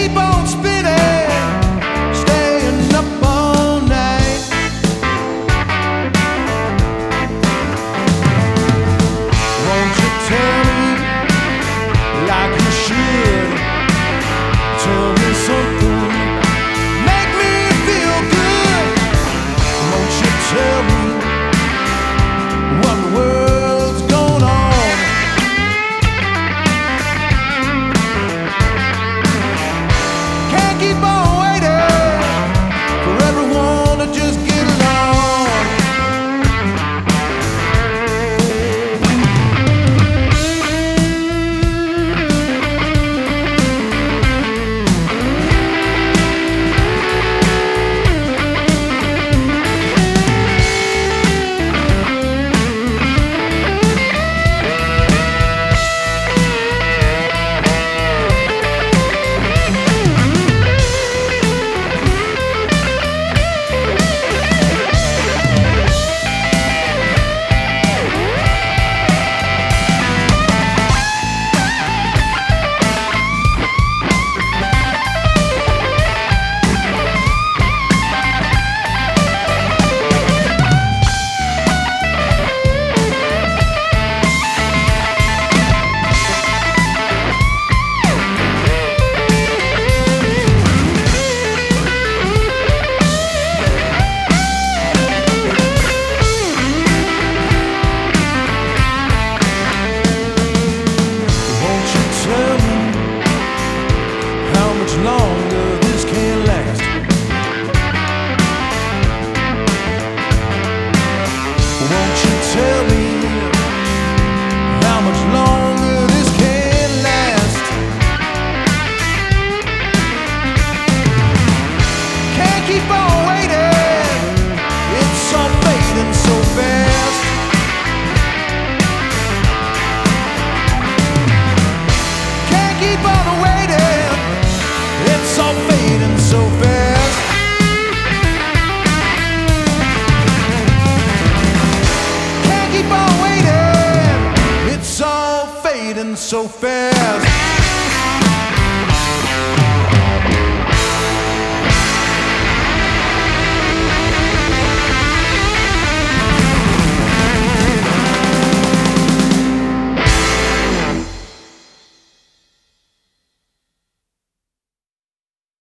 keep on spinning, staying up all night. Won't you tell me like you should? Tell me something, make me feel good. Won't you tell me what the world's going on? Can't keep on waiting for everyone to just get along. Longer this can last. Won't you tell me how much longer this can last? Can't keep on waiting, it's all fading so fast. Can't keep on waiting, it's all fading so fast. Can't keep on waiting, it's all fading so fast.